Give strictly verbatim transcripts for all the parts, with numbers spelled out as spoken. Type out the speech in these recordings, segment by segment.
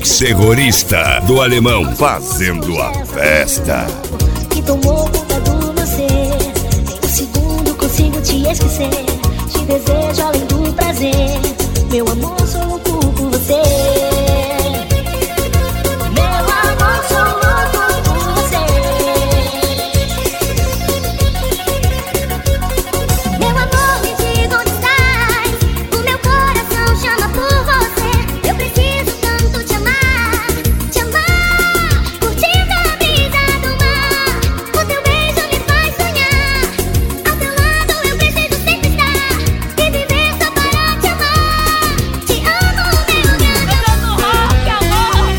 Mix terrorista do Alemão fazendo a festa. Que tomou conta do meu ser. Em um segundo consigo te esquecer. Te desejo além do prazer. Meu amor, sou louco por você. Meu amor, sou louco por você. Meu amor, me diga onde estás. O meu coração chama por você. Eu preciso tanto te amar, te amar. Curtindo a brisa do mar. O teu beijo me faz sonhar. Ao teu lado eu preciso sempre estar. E viver só para te amar. Te amo, meu grande amor.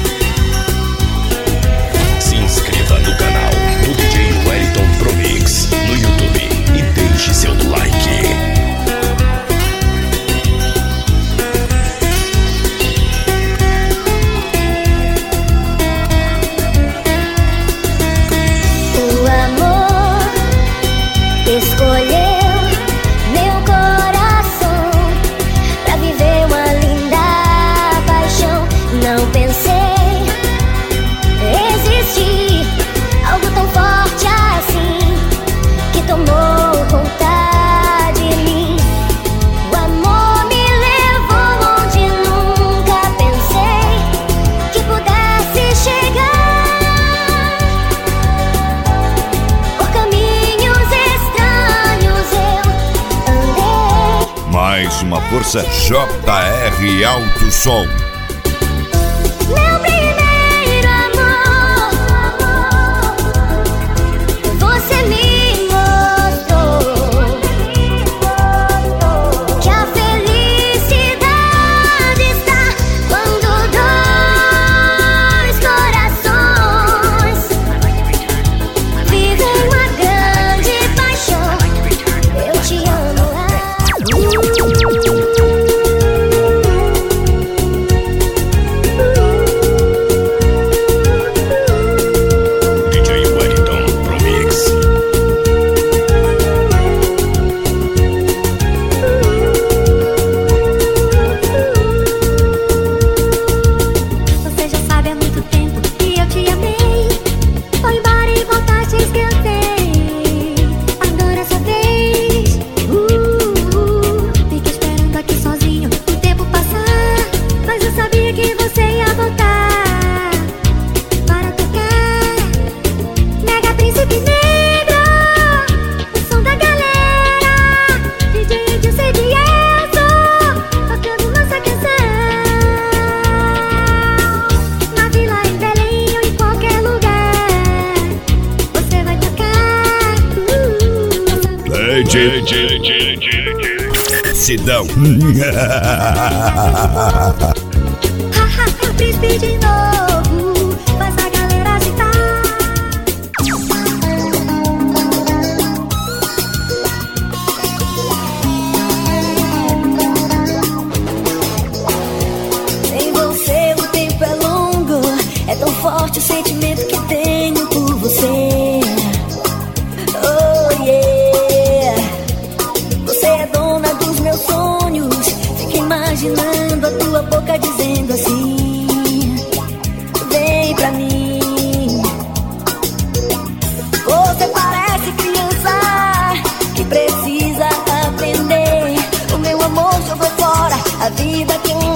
Se inscreva no canal do D J Wellington Pro Mix no YouTube e deixe seu like. O amor escolheu meu coração pra viver uma linda paixão. Não pensei existir algo tão forte assim que tomou conta de mim. O amor me levou onde nunca pensei que pudesse chegar. Por caminhos estranhos eu andei. Mais uma força J R Alto Som. Meu primeiro amor, você me mostrou que a felicidade está quando dois corações vivem uma grande paixão. Eu te amo. D J Wellington Pro Mix. Você já sabe há muito tempo que eu te amei. Foi embora e voltaste, esqueci. Agora é sua vez. Uh, Fiquei esperando aqui sozinho o tempo passar. Mas eu sabia que você ia voltar para tocar Mega Príncipe Negro, o som da galera. D J Edilson e Dielso tocando nossa canção. Na vila, em Belém ou em qualquer lugar, você vai tocar. Uh, D J D J Sidão. Haha, príncipe de novo, faz a galera agitar. Sem você o tempo é longo. É tão forte o sentimento que tenho por você. Oh yeah. Você é dona dos meus sonhos. Fico imaginando a tua boca dizendo assim: vem pra mim. Você parece criança que precisa aprender. O meu amor jogou fora a vida que eu